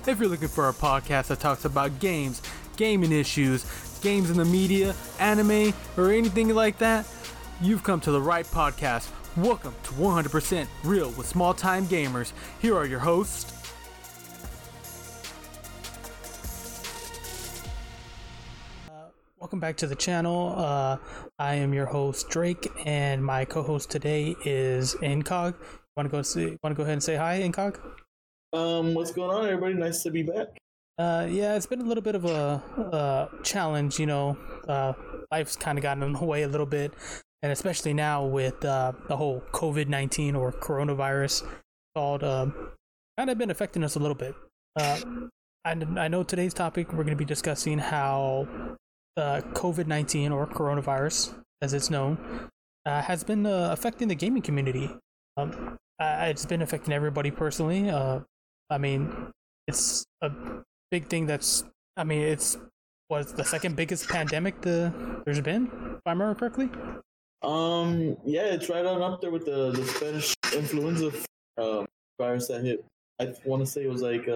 If you're looking for a podcast that talks about games, gaming issues, games in the media, anime, or anything like that, you've come to the right podcast. Welcome to 100% Real with Small Time Gamers. Here are your hosts. Welcome back to the channel. I am your host Drake, and my co-host today is Incog. Want to go ahead and say hi, Incog? What's going on, everybody? Nice to be back. Yeah, it's been a little bit of a challenge, life's kind of gotten in the way a little bit, and especially now with the whole COVID-19 or coronavirus called, kind of been affecting us a little bit. I know today's topic, we're going to be discussing how COVID-19 or coronavirus, as it's known, has been affecting the gaming community. It's been affecting everybody personally. It's a big thing it's the second biggest pandemic there's been, if I remember correctly. Yeah, it's right on up there with the Spanish influenza virus that hit. I want to say it was like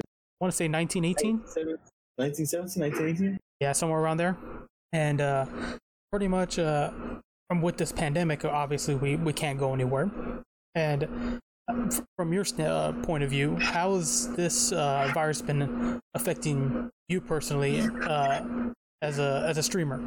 1918? 1917, 1918? Yeah, somewhere around there. And pretty much from with this pandemic, obviously we can't go anywhere. And from your point of view, how has this virus been affecting you personally as a streamer?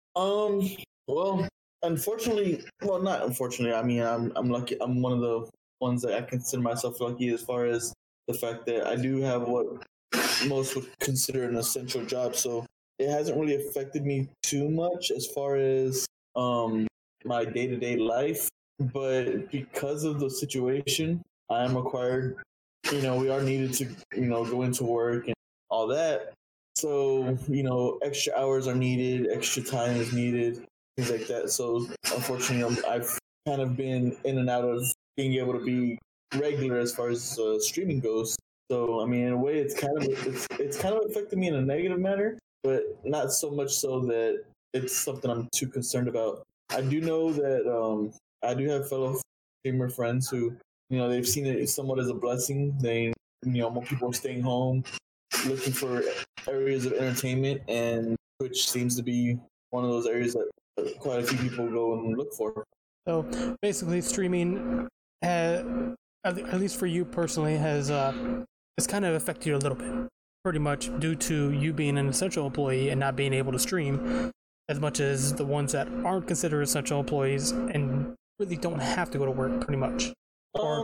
Well, unfortunately, well, not unfortunately. I mean, I'm lucky. I'm one of the ones that I consider myself lucky as far as the fact that I do have what most would consider an essential job. So it hasn't really affected me too much as far as my day-to-day life. But because of the situation, I am required, we are needed to, go into work and all that. So, extra hours are needed, extra time is needed, things like that. So, unfortunately, I've kind of been in and out of being able to be regular as far as streaming goes. So, I mean, in a way, it's kind of affected me in a negative manner, but not so much so that it's something I'm too concerned about. I do know that I do have fellow streamer friends who, they've seen it somewhat as a blessing. They, more people are staying home, looking for areas of entertainment, and Twitch seems to be one of those areas that quite a few people go and look for. So basically, streaming, at least for you personally, has kind of affected you a little bit, pretty much due to you being an essential employee and not being able to stream as much as the ones that aren't considered essential employees and really don't have to go to work, pretty much. I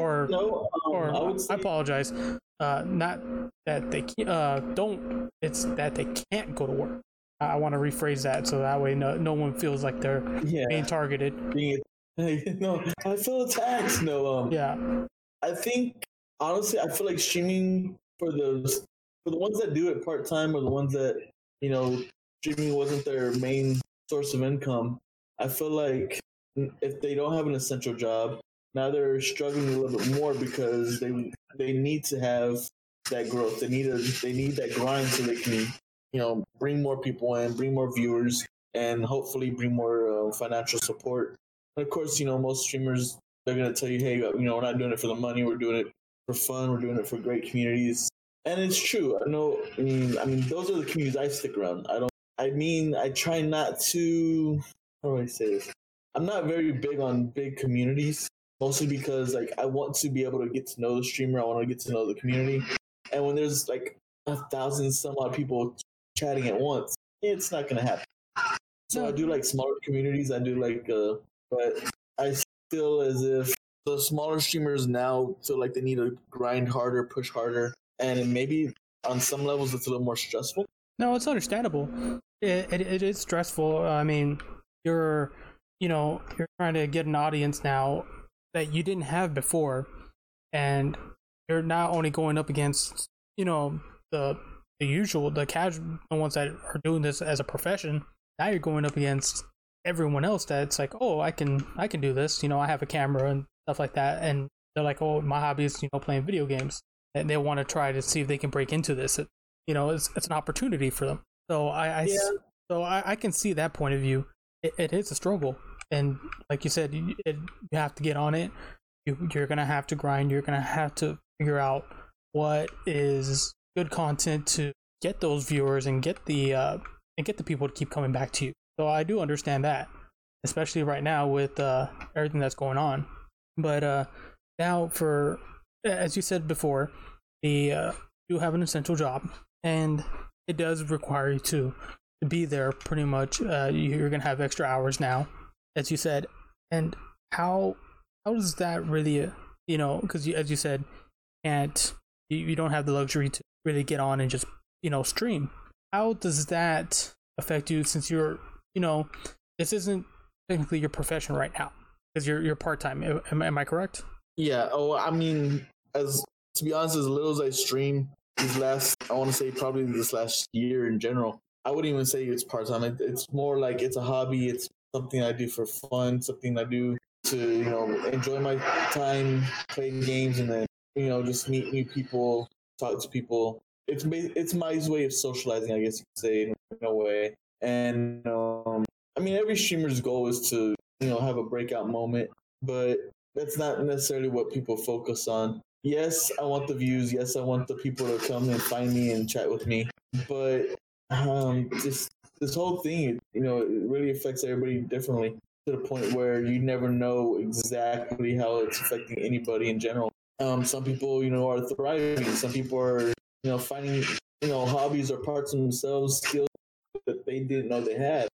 apologize. Not that they don't. It's that they can't go to work. I want to rephrase that so that way no one feels like they're being targeted. No, I feel attacked. No. Yeah. I think honestly, I feel like streaming for the ones that do it part time or the ones that streaming wasn't their main source of income. I feel like if they don't have an essential job, now they're struggling a little bit more because they need to have that growth. They need that grind so they can, bring more people in, bring more viewers, and hopefully bring more financial support. And of course, most streamers, they're going to tell you, hey, we're not doing it for the money. We're doing it for fun. We're doing it for great communities. And it's true. I know. I mean, those are the communities I stick around. I try not to, how do I say this? I'm not very big on big communities, mostly because I want to be able to get to know the streamer. I want to get to know the community. And when there's 1,000 some odd people chatting at once, it's not going to happen. So I do smaller communities. I do but I feel as if the smaller streamers now feel like they need to grind harder, push harder. And maybe on some levels it's a little more stressful. No, it's understandable. It is stressful. I mean, you're trying to get an audience now that you didn't have before, and you're not only going up against the usual, the casual ones that are doing this as a profession. Now you're going up against everyone else that's like, oh, I can do this. I have a camera and stuff like that, and they're like, oh, my hobby is playing video games, and they want to try to see if they can break into this. It's an opportunity for them. So I can see that point of view. It is a struggle, and like you said, you have to get on it. You're gonna have to grind. You're gonna have to figure out what is good content to get those viewers and get the people to keep coming back to you. So I do understand that, especially right now with everything that's going on. But now, for as you said before, you have an essential job, and it does require you to be there pretty much. You're gonna have extra hours now, as you said. And how does that really, because as you said, you don't have the luxury to really get on and just stream. How does that affect you, since you're this isn't technically your profession right now, because you're part-time. Am I correct? Yeah. Oh, I mean, to be honest, as little as I stream I want to say probably this last year in general, I wouldn't even say it's part-time. It's more like it's a hobby. It's something I do for fun, something I do to enjoy my time playing games, and then just meet new people, talk to people. It's my way of socializing, I guess you could say, in a way. And I mean, every streamer's goal is to have a breakout moment, but that's not necessarily what people focus on. Yes, I want the views. Yes, I want the people to come and find me and chat with me. But this whole thing, it really affects everybody differently, to the point where you never know exactly how it's affecting anybody in general. Some people, are thriving. Some people are, finding, hobbies or parts of themselves, skills that they didn't know they had.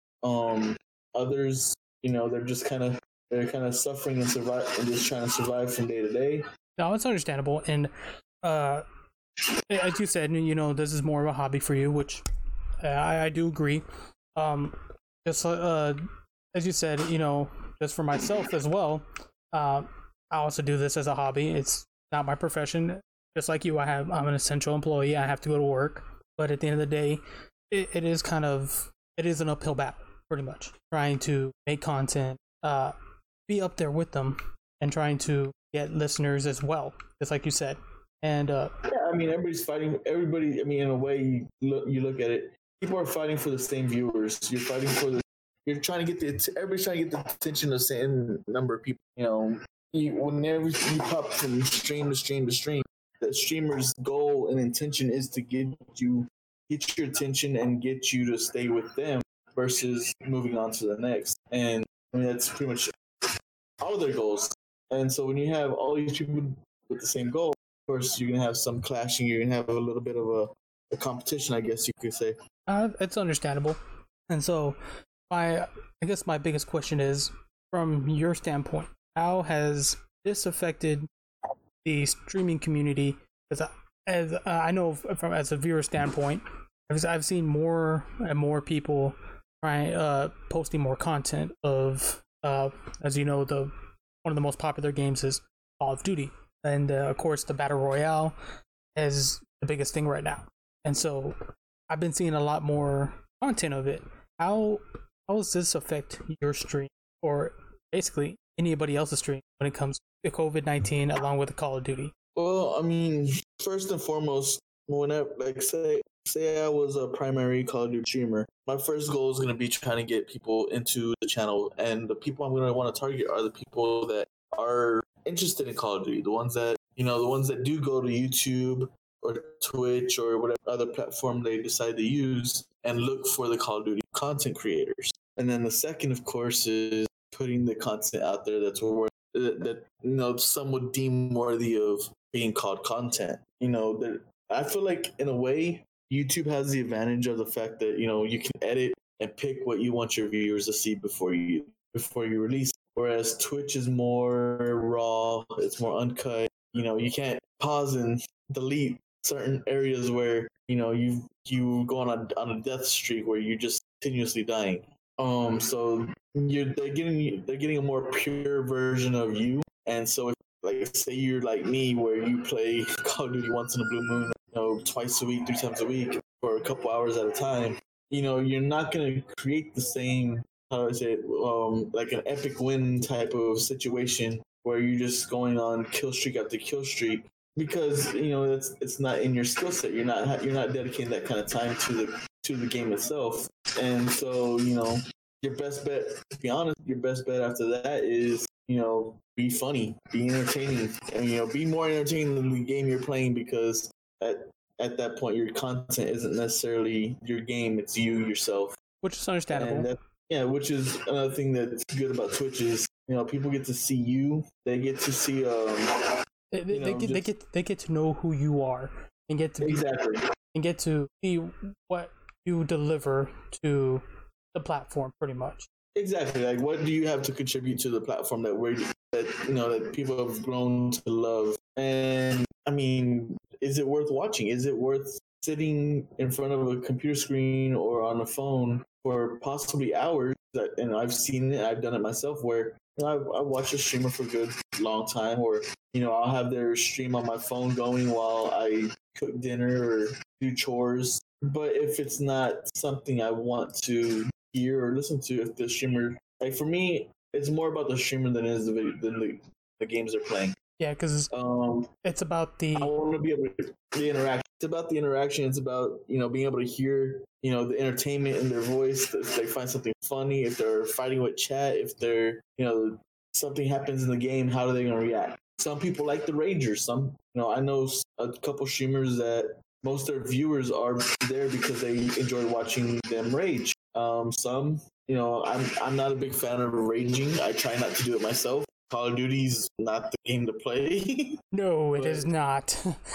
Others, they're just kind of suffering and just trying to survive from day to day. No, it's understandable. And as you said, this is more of a hobby for you, which I do agree. Just as you said, just for myself as well, I also do this as a hobby. It's not my profession. Just like you, I'm an essential employee. I have to go to work. But at the end of the day, it is an uphill battle, pretty much. Trying to make content, be up there with them, and trying to get listeners as well, just like you said. And yeah, I mean, everybody's fighting. Everybody, I mean, in a way, you look at it, people are fighting for the same viewers. You're trying to get everybody's trying to get the attention of the same number of people. Whenever you pop from stream to stream to stream, the streamer's goal and intention is to get your attention and get you to stay with them versus moving on to the next. And I mean, that's pretty much all of their goals. And so when you have all these people with the same goal, of course, you're going to have some clashing. You're going to have a little bit of a competition, I guess you could say. It's understandable. And so I guess my biggest question is, from your standpoint, how has this affected the streaming community? As I know as a viewer standpoint, I've seen more and more people posting more content of, as you know, one of the most popular games is Call of Duty, and of course the Battle Royale is the biggest thing right now. And so I've been seeing a lot more content of it. How does this affect your stream, or basically anybody else's stream, when it comes to COVID-19 along with the Call of Duty? Well, I mean, first and foremost, whenever, say I was a primary Call of Duty streamer, my first goal is going to be trying to get people into the channel, and the people I'm going to want to target are the people that are interested in Call of Duty, the ones that do go to YouTube or Twitch or whatever other platform they decide to use and look for the Call of Duty content creators. And then the second, of course, is putting the content out there that some would deem worthy of being called content. I feel like, in a way, YouTube has the advantage of the fact that you can edit and pick what you want your viewers to see before you release. Whereas Twitch is more raw, it's more uncut. You can't pause and delete certain areas where you go on a death streak where you're just continuously dying. So they're getting a more pure version of you. And so if, like, say you're like me, where you play Call of Duty once in a blue moon, twice a week, 3 times a week for a couple hours at a time, you're not going to create the same, how do I say it, like an epic win type of situation where you're just going on kill streak after kill streak, because it's not in your skill set. You're not dedicating that kind of time to the game itself. And so your best bet, to be honest, after that is be funny, be entertaining, and be more entertaining than the game you're playing, because at that point your content isn't necessarily your game; it's you yourself. Which is understandable. Yeah, which is another thing that's good about Twitch is people get to see you. They get to see they get to know who you are and get to exactly and get to see what you deliver to the platform, pretty much. Exactly. Like, what do you have to contribute to the platform that people have grown to love? And I mean, is it worth watching? Is it worth sitting in front of a computer screen or on a phone for possibly hours? And I've seen it. I've done it myself, where I watch a streamer for a good long time, or I'll have their stream on my phone going while I cook dinner or do chores. But if it's not something I want to hear or listen to, if the streamer, like for me, it's more about the streamer than it is the games they're playing. Yeah, because it's about the. I want to be able to the interaction. It's about the interaction. It's about being able to hear the entertainment in their voice. If they find something funny, if they're fighting with chat, if they're something happens in the game, how are they going to react? Some people like the ragers. Some I know a couple streamers that most of their viewers are there because they enjoy watching them rage. Some I'm not a big fan of raging. I try not to do it myself. Call of Duty's not the game to play. No, it is not.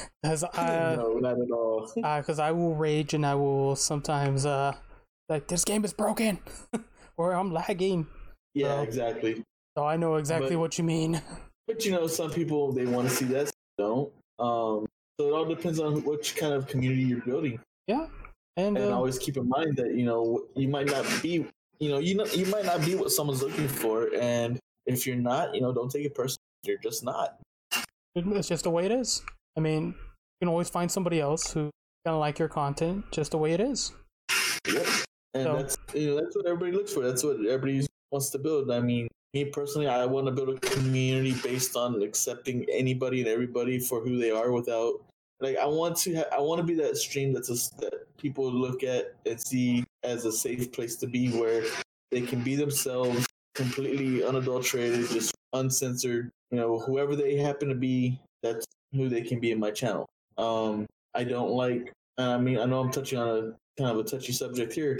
No, not at all. Because I will rage and I will sometimes like, this game is broken or I'm lagging. Yeah, exactly. So I know exactly what you mean. But some people, they want to see that, some don't. So it all depends on which kind of community you're building. Yeah, and always keep in mind that you might not be you might not be what someone's looking for, and if you're not, don't take it personally. You're just not. It's just the way it is. I mean, you can always find somebody else who's gonna like your content, just the way it is. Yep, and that's what everybody looks for. That's what everybody wants to build. I mean, me personally, I want to build a community based on accepting anybody and everybody for who they are, without I want to be that stream that people look at and see as a safe place to be, where they can be themselves, completely unadulterated, just uncensored. Whoever they happen to be, that's who they can be in my channel. I don't like. I mean, I know I'm touching on a kind of a touchy subject here.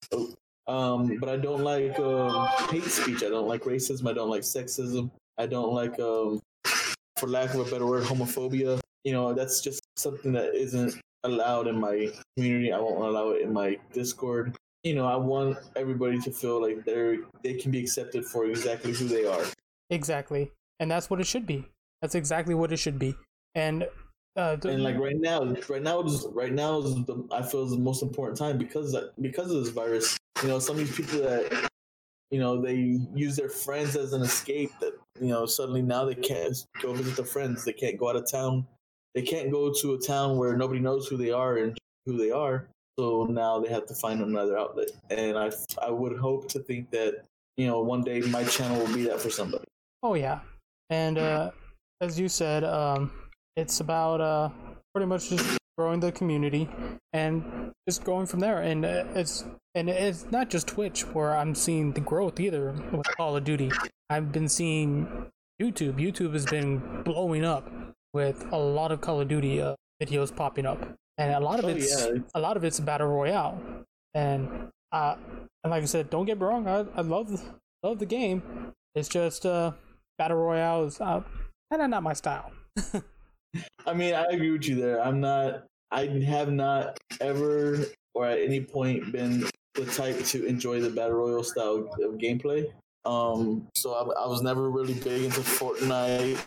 But I don't like hate speech. I don't like racism. I don't like sexism. I don't like, for lack of a better word, homophobia. That's just something that isn't allowed in my community. I won't allow it in my Discord. I want everybody to feel like they can be accepted for exactly who they are. Exactly, and that's what it should be. That's exactly what it should be. And like right now is I feel is the most important time because of this virus. Some of these people that they use their friends as an escape. That suddenly now they can't go visit their friends. They can't go out of town. They can't go to a town where nobody knows who they are and who they are. So now they have to find another outlet. And I would hope to think that one day my channel will be that for somebody. Oh yeah, and as you said, it's about pretty much just growing the community and just going from there. And it's not just Twitch where I'm seeing the growth either with Call of Duty. I've been seeing YouTube. YouTube has been blowing up with a lot of Call of Duty videos popping up, and a lot of it's battle royale. And like I said, don't get me wrong, I love the game. It's just battle royale is kind of not my style. I mean, I agree with you there. I have not ever or at any point been the type to enjoy the battle royale style of gameplay. So I was never really big into Fortnite,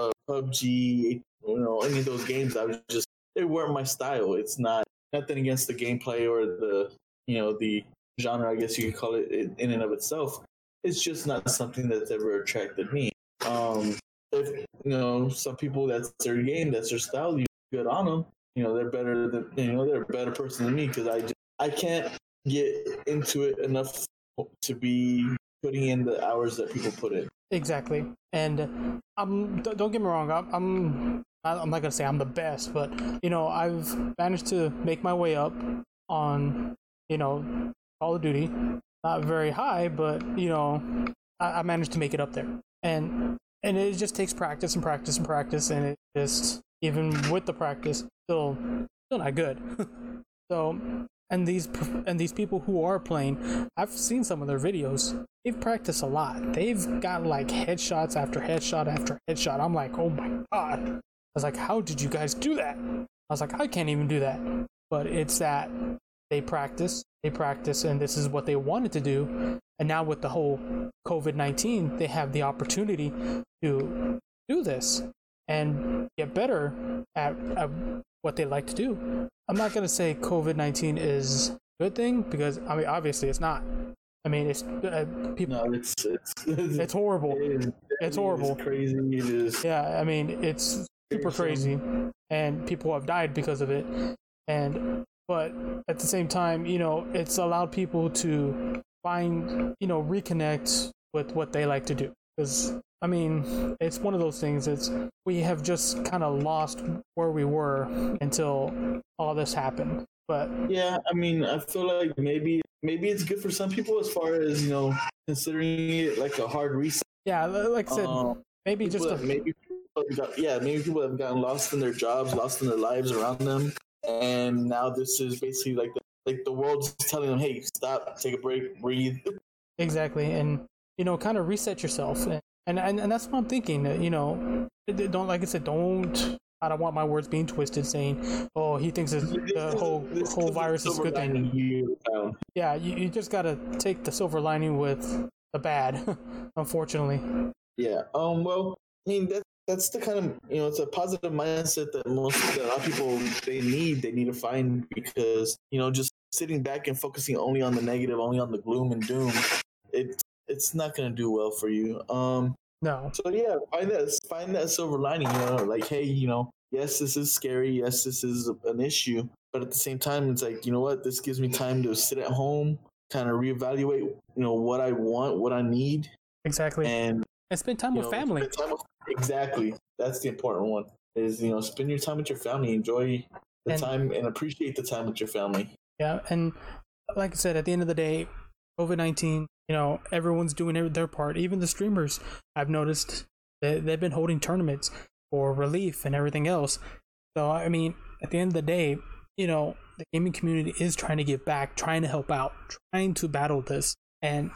PUBG, any of those games. They weren't my style. It's nothing against the gameplay or the genre, I guess you could call it, in and of itself. It's just not something that's ever attracted me. If some people, that's their game, that's their style, you good on them. They're better than they're a better person than me, because I can't get into it enough to be putting in the hours that people put in. Exactly. And don't get me wrong, I'm not gonna say I'm the best, but I've managed to make my way up on Call of Duty. Not very high, but I managed to make it up there. And and it just takes practice and practice and practice, and it just, even with the practice, still not good. So, and these people who are playing, I've seen some of their videos. They've practiced a lot. They've got like headshots after headshot after headshot. I'm like, oh my god. I was like, how did you guys do that? I was like, I can't even do that. But it's that they practice, and this is what they wanted to do. And now with the whole COVID-19, they have the opportunity to do this and get better at what they like to do. I'm not going to say COVID-19 is a good thing, because, I mean, obviously it's not. I mean, it's people. No, it's horrible. It's horrible. It's crazy. It is. Yeah, I mean, it's super crazy, and people have died because of it. But at the same time, you know, it's allowed people to find, you know, reconnect with what they like to do. Because, I mean, it's one of those things. We have just kind of lost where we were until all this happened. But yeah, I mean, I feel like maybe it's good for some people, as far as, you know, considering it like a hard reset. Yeah, like I said, maybe just maybe people have gotten lost in their jobs, lost in their lives around them, and now this is basically like the world's telling them, hey, stop, take a break, breathe. Exactly, and, you know, kind of reset yourself, and that's what I'm thinking. You know, don't, like I said, don't. I don't want my words being twisted, saying, "Oh, he thinks the whole virus is a good thing." Yeah, you just gotta take the silver lining with the bad, unfortunately. Yeah. Well, I mean, that's the kind of, you know, it's a positive mindset that a lot of people they need to find, because, you know, just sitting back and focusing only on the negative, only on the gloom and doom, it's not gonna do well for you. No. So yeah, find that silver lining. You know, like, hey, you know, yes, this is scary. Yes, this is an issue. But at the same time, it's like, you know what? This gives me time to sit at home, kind of reevaluate, you know, what I want, what I need. Exactly. And spend time with family. Exactly. That's the important one. Is, you know, spend your time with your family, enjoy the time, and appreciate the time with your family. Yeah, and like I said, at the end of the day, COVID-19, you know, everyone's doing their part. Even the streamers, I've noticed, they've been holding tournaments for relief and everything else. So, I mean, at the end of the day, you know, the gaming community is trying to give back, trying to help out, trying to battle this. And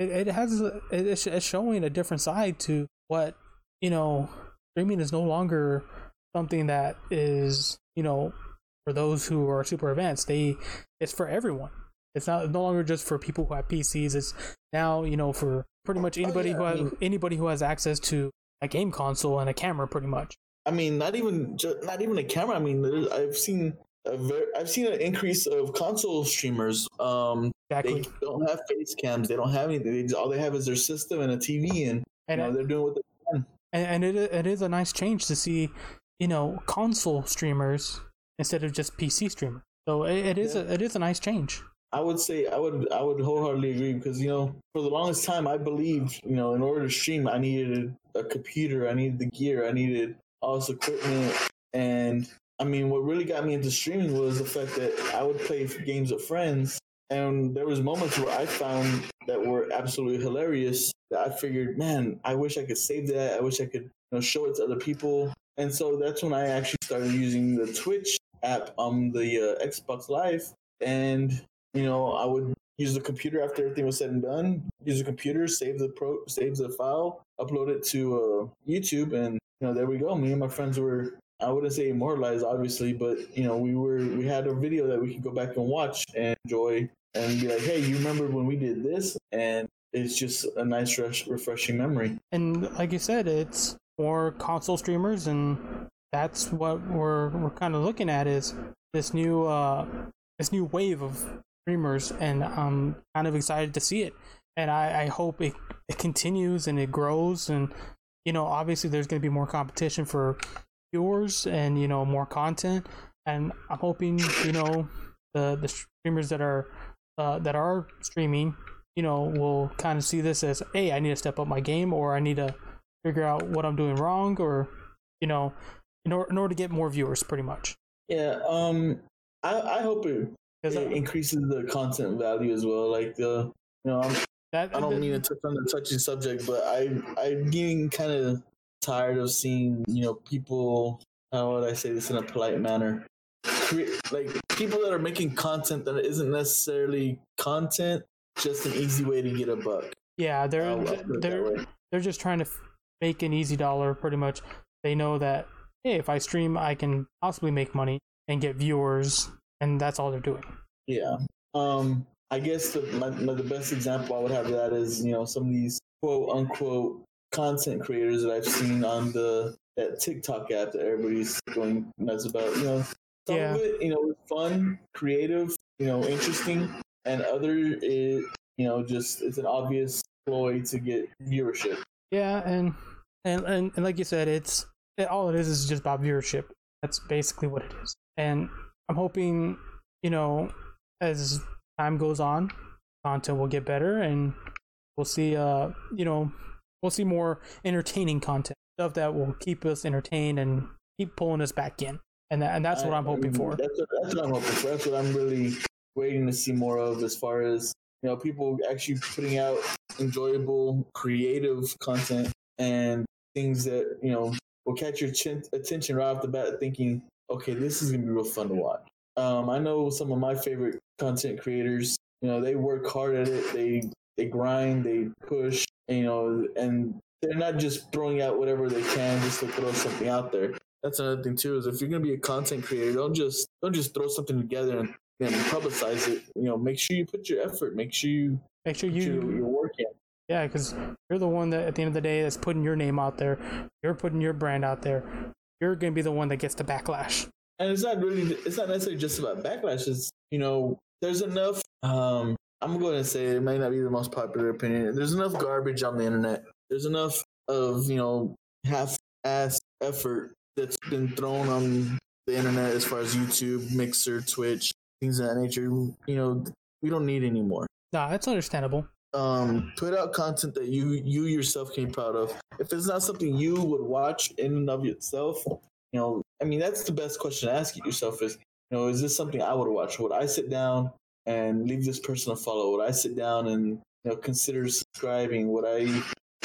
it's showing a different side to what, you know, streaming is no longer something that is, you know, for those who are super advanced. It's for everyone. It's no longer just for people who have PCs. It's now, you know, for pretty much anybody who has access to a game console and a camera, pretty much. I mean, not even a camera. I mean, I've seen an increase of console streamers. Exactly. They don't have face cams. They don't have anything. All they have is their system and a TV, and you know, they're doing what they can. And it is a nice change to see, you know, console streamers instead of just PC streamers. So it is a nice change. I would say I would wholeheartedly agree, because, you know, for the longest time I believed, you know, in order to stream I needed a computer, I needed the gear, I needed all this equipment. And I mean, what really got me into streaming was the fact that I would play games with friends, and there was moments where I found that were absolutely hilarious that I figured, man, I wish I could save that. I wish I could, you know, show it to other people. And so that's when I actually started using the Twitch app on the Xbox Live. And, you know, I would use the computer after everything was said and done, use the computer, save the file, upload it to YouTube, and, you know, there we go. Me and my friends were, I wouldn't say immortalized, obviously, but, you know, we had a video that we could go back and watch and enjoy and be like, hey, you remember when we did this? And it's just a nice, refreshing memory. And like you said, it's for console streamers, and that's what we're kind of looking at, is this new wave of streamers, and I'm kind of excited to see it. And I hope it continues and it grows, and, you know, obviously there's going to be more competition for viewers and, you know, more content, and I'm hoping, you know, the streamers that are streaming, you know, will kind of see this as, hey, I need to step up my game, or I need to figure out what I'm doing wrong, or, you know, in order to get more viewers, pretty much. Yeah, I hope it increases the content value as well. Like, you know, I don't mean to touch on the touchy subject, but I'm getting kind of tired of seeing, people, how would I say this in a polite manner? Like people that are making content that isn't necessarily content, just an easy way to get a buck. Yeah, they're just trying to make an easy dollar. Pretty much, they know that hey, if I stream, I can possibly make money and get viewers, and that's all they're doing. Yeah. I guess the best example I would have of that is some of these quote unquote content creators that I've seen on that TikTok app that everybody's going nuts about. Some of it, is fun, creative, interesting, and other is, just it's an obvious ploy to get viewership. Yeah, and like you said, all it is just about viewership. That's basically what it is. And I'm hoping, as time goes on, content will get better, and we'll see, we'll see more entertaining content, stuff that will keep us entertained and keep pulling us back in. And that's what I'm hoping for. That's what I'm hoping for. That's what I'm really waiting to see more of, as far as people actually putting out enjoyable, creative content and things that will catch your attention right off the bat, thinking, okay, this is gonna be real fun to watch. I know some of my favorite content creators. They work hard at it. They grind. They push. And they're not just throwing out whatever they can just to throw something out there. That's another thing too, is if you're gonna be a content creator, don't just throw something together and publicize it. Make sure you put your effort. Make sure you your work in. Yeah, because you're the one that at the end of the day that's putting your name out there. You're putting your brand out there. You're gonna be the one that gets the backlash. And it's not necessarily just about backlash. It's there's enough. I'm going to say it might not be the most popular opinion. There's enough garbage on the internet. There's enough of half-ass effort that's been thrown on the internet as far as YouTube, Mixer, Twitch, things of that nature. We don't need anymore. Nah, that's understandable. Put out content that you yourself can be proud of. If it's not something you would watch in and of itself, that's the best question to ask yourself is, is this something I would watch? Would I sit down and leave this person a follow? Would I sit down and consider subscribing? Would I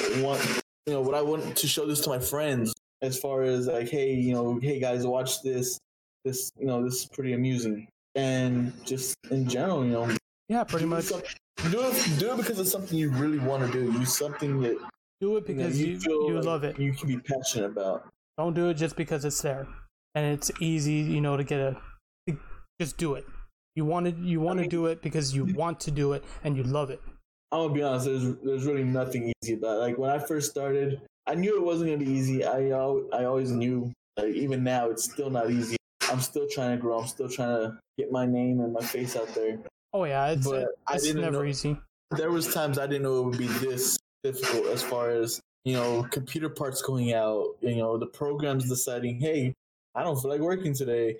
want to show this to my friends, as far as like, hey guys, watch this. This is pretty amusing. And just in general, yeah, pretty much. Do it because it's something you really want to do. Do it because you love it. You can be passionate about. Don't do it just because it's there and it's easy, to get just do it. You want to do it because you want to do it and you love it. I'm gonna be honest. There's really nothing easy about it. Like when I first started, I knew it wasn't gonna be easy. I always knew. Like even now, it's still not easy. I'm still trying to grow. I'm still trying to get my name and my face out there. Oh yeah, it's never easy. There was times I didn't know it would be this difficult, as far as computer parts going out. The program's deciding, hey, I don't feel like working today.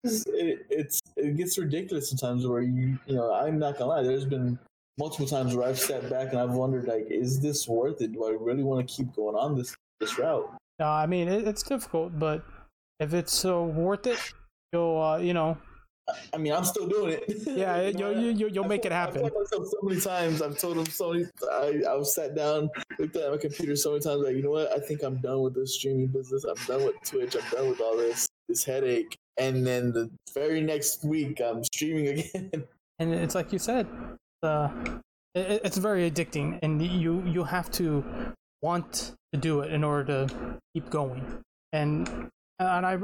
It gets ridiculous sometimes. Where I'm not gonna lie. There's been multiple times where I've sat back and I've wondered, like, is this worth it? Do I really want to keep going on this route? No, I mean it's difficult, but if it's so worth it, you'll I mean, I'm still doing it. Yeah, you'll make it happen. I've told myself so many times. I've told him so many. I've sat down, looked at my computer so many times. Like, you know what? I think I'm done with this streaming business. I'm done with Twitch. I'm done with all this headache. And then the very next week, I'm streaming again. And it's like you said, it's very addicting, and you have to want to do it in order to keep going. And I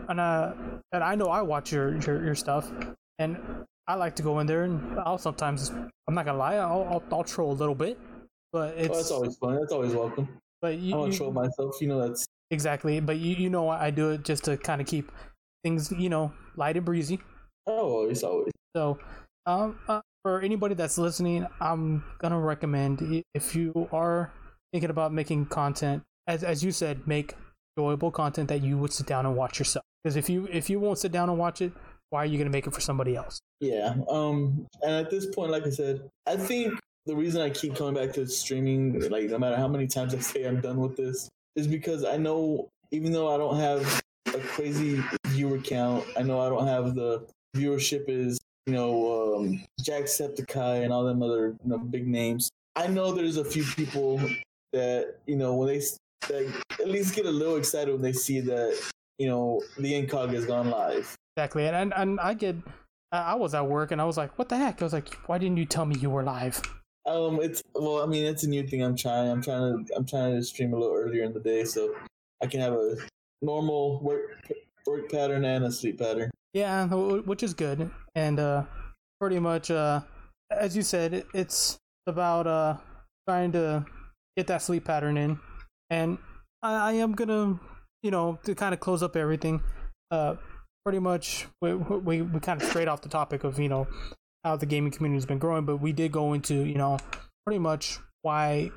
know I watch your stuff, and I like to go in there, and I'll sometimes, I'm not gonna lie, I'll troll a little bit, but that's always fun. That's always welcome. But I don't troll myself, that's exactly. But I do it just to kind of keep things, light and breezy. Oh, always. So, for anybody that's listening, I'm gonna recommend, if you are thinking about making content, as you said, make enjoyable content that you would sit down and watch yourself. Because if you won't sit down and watch it, why are you going to make it for somebody else? Yeah. And at this point, like I said, I think the reason I keep coming back to streaming, like no matter how many times I say I'm done with this, is because I know, even though I don't have a crazy viewer count, I know I don't have the viewership is, Jacksepticeye and all them other big names. I know there's a few people that, when they at least get a little excited when they see that the Incog has gone live. Exactly, and I was at work and I was like, what the heck? I was like, why didn't you tell me you were live? It's a new thing I'm trying. I'm trying to stream a little earlier in the day so I can have a normal work pattern and a sleep pattern. Yeah, which is good. And pretty much, as you said, it's about trying to get that sleep pattern in. And I am gonna, to kind of close up everything. Pretty much, we kind of strayed off the topic of how the gaming community has been growing, but we did go into pretty much why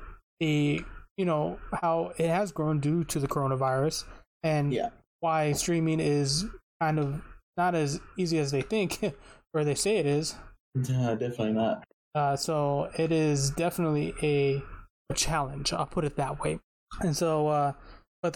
how it has grown due to the coronavirus, and why streaming is kind of not as easy as they think or they say it is. Definitely not. So it is definitely a challenge, I'll put it that way. And so but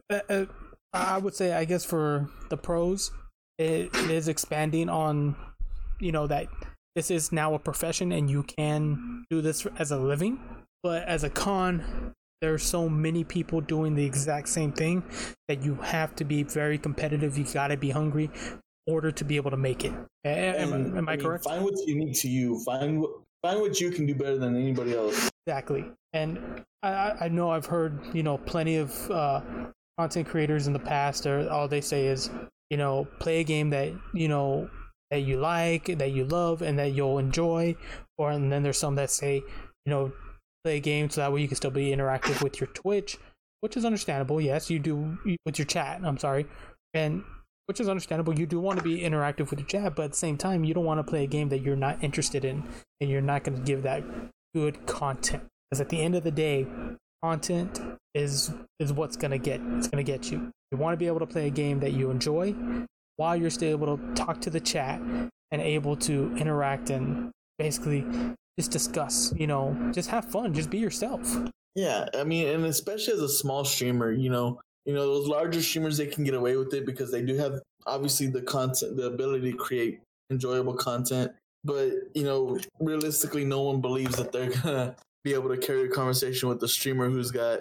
I would say, I guess, for the pros, it is expanding on that this is now a profession and you can do this as a living. But as a con, there's so many people doing the exact same thing that you have to be very competitive. You got to be hungry in order to be able to make it. Am I correct? Find what's unique to you. Find what you can do better than anybody else. Exactly. And I know I've heard plenty of content creators in the past, or all they say is play a game that that you like, that you love, and that you'll enjoy. And then there's some that say play a game so that way you can still be interactive with your Twitch, which is understandable. Yes, you do with your chat. I'm sorry, and which is understandable. You do want to be interactive with your chat, but at the same time, you don't want to play a game that you're not interested in, and you're not going to give that good content. Because at the end of the day, content is what's going to get. It's going to get you. You want to be able to play a game that you enjoy, while you're still able to talk to the chat and able to interact and basically just discuss, just have fun, just be yourself. Yeah, I mean, and especially as a small streamer, those larger streamers, they can get away with it because they do have obviously the content, the ability to create enjoyable content. But, realistically, no one believes that they're going to be able to carry a conversation with the streamer who's got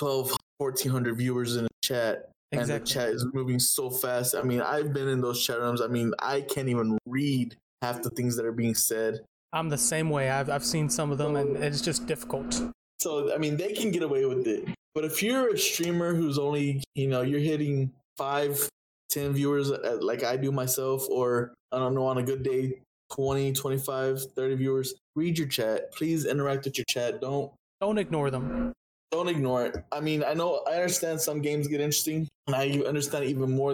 1,400 viewers in the chat. Exactly. And the chat is moving so fast. I mean, I've been in those chat rooms. I mean, I can't even read half the things that are being said. I'm the same way. I've seen some of them, and it's just difficult. So, I mean, they can get away with it. But if you're a streamer who's only, you're hitting 5, 10 viewers like I do myself, or I don't know, on a good day, 20, 25, 30 viewers, read your chat. Please interact with your chat. Don't ignore them. Don't ignore it. I mean, I understand some games get interesting, and I understand even more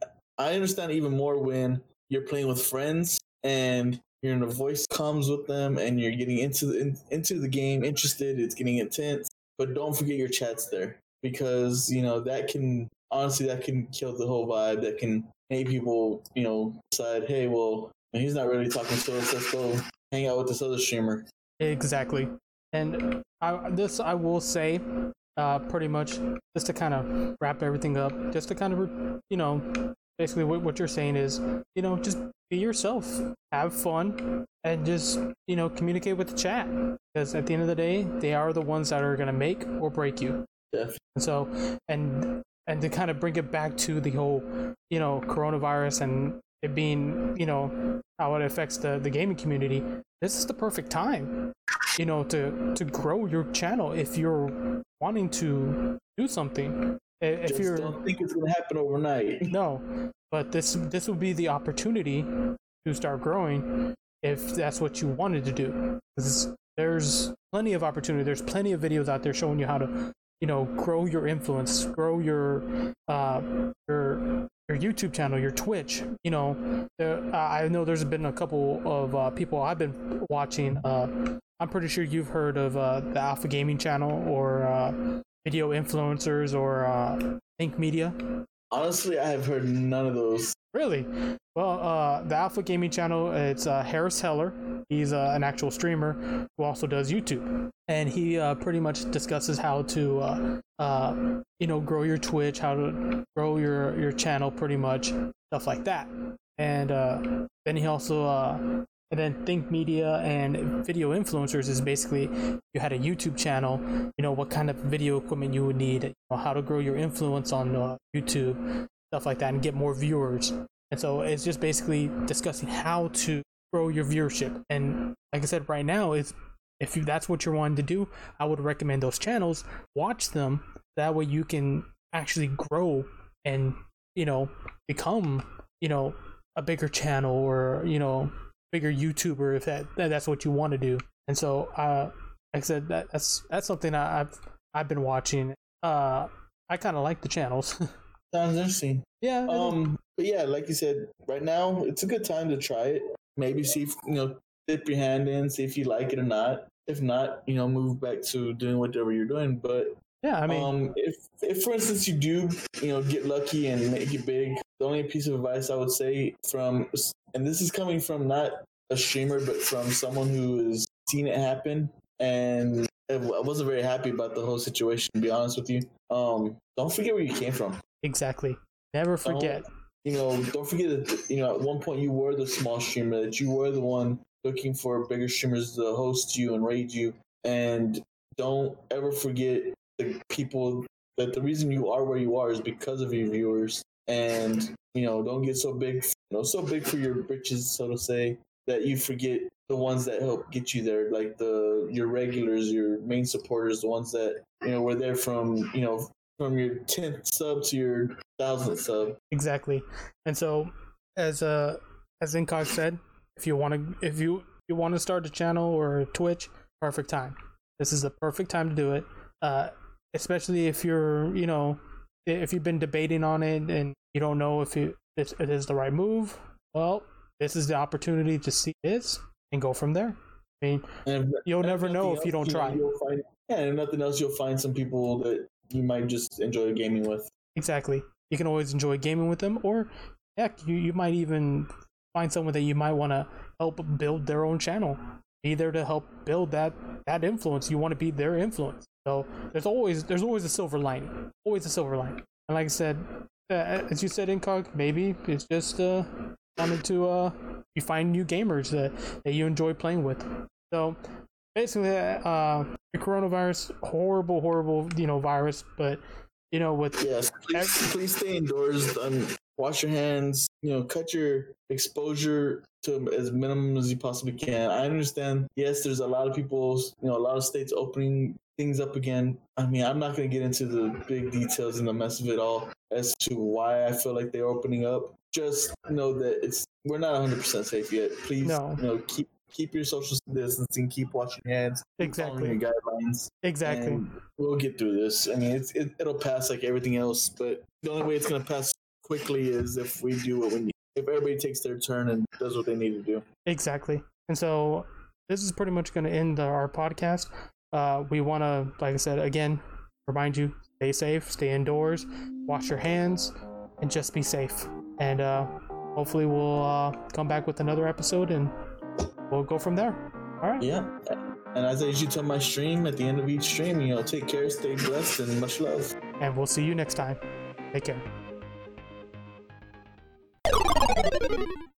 when you're playing with friends and you're in a voice comms with them and you're getting into the game, interested, it's getting intense. But don't forget your chats there, because that can kill the whole vibe. That can make people decide, hey, well, he's not really talking to us, let's go hang out with this other streamer. Exactly. And I will say, pretty much, just to kind of wrap everything up, just to kind of, basically what you're saying is, just be yourself, have fun, and just, communicate with the chat. Because at the end of the day, they are the ones that are going to make or break you. Yeah. And so, and to kind of bring it back to the whole, coronavirus and it being, how it affects the gaming community, this is the perfect time, to grow your channel if you're wanting to do something. If you don't think it's going to happen overnight. No, but this would be the opportunity to start growing if that's what you wanted to do. Because there's plenty of opportunity. There's plenty of videos out there showing you how to, grow your influence, grow your YouTube channel, your Twitch. I know there's been a couple of people I've been watching. I'm pretty sure you've heard of the Alpha Gaming channel, or video influencers, or Think Media. Honestly, I have heard none of those. Really? Well, the Alpha Gaming channel, it's Harris Heller. He's an actual streamer who also does YouTube. And he pretty much discusses how to, grow your Twitch, how to grow your channel, pretty much, stuff like that. And then he also And then Think Media and video influencers is basically you had a YouTube channel, what kind of video equipment you would need, how to grow your influence on YouTube, stuff like that, and get more viewers. And so it's just basically discussing how to grow your viewership. And like I said, right now, if that's what you're wanting to do, I would recommend those channels. Watch them. That way you can actually grow and, become, a bigger channel or, bigger YouTuber if that's what you want to do. And so, like I said, that's something I've been watching. I kind of like the channels. Sounds interesting. Yeah. But yeah, like you said, right now it's a good time to try it. Maybe see if dip your hand in, see if you like it or not. If not, move back to doing whatever you're doing. But yeah, I mean, if for instance you do, get lucky and make it big, the only piece of advice I would say and this is coming from not a streamer, but from someone who has seen it happen, and I wasn't very happy about the whole situation, to be honest with you. Don't forget where you came from. Exactly. Never forget. Don't forget that, at one point you were the small streamer, that you were the one looking for bigger streamers to host you and raid you. And don't ever forget the people that the reason you are where you are is because of your viewers. And, don't get so big, so big for your britches, so to say, that you forget the ones that help get you there, like your regulars, your main supporters, the ones that, were there from your 10th sub to your 1000th sub. Exactly. And so as Incog said, if you want to start a channel or a Twitch, perfect time. This is the perfect time to do it. Especially if you're, if you've been debating on it and you don't know if it is the right move, well, this is the opportunity to see this and go from there. I mean, you'll never know if you don't try. If nothing else, you'll find some people that you might just enjoy gaming with. Exactly. You can always enjoy gaming with them, or heck, you might even find someone that you might want to help build their own channel. Be there to help build that influence. You want to be their influence. So there's always a silver lining. Always a silver lining. And like I said, as you said, Incog, maybe it's just wanted to you find new gamers that you enjoy playing with. So basically, the coronavirus, horrible, virus, but with yes, please stay indoors. Wash your hands. Cut your exposure to as minimum as you possibly can. I understand. Yes, there's a lot of people. A lot of states opening things up again. I mean, I'm not going to get into the big details and the mess of it all as to why I feel like they're opening up. Just know that we're not 100% safe yet. Please, keep your social distancing, keep washing your hands, exactly, following your guidelines. Exactly. And we'll get through this. I mean, it'll pass like everything else, but the only way it's going to pass quickly is if we do what we need. If everybody takes their turn and does what they need to do. Exactly. And so this is pretty much going to end our podcast. We want to, like I said, again, remind you, stay safe, stay indoors, wash your hands, and just be safe. And hopefully we'll come back with another episode and we'll go from there. All right. Yeah. And as I usually tell my stream, at the end of each stream, take care, stay blessed, and much love. And we'll see you next time. Take care.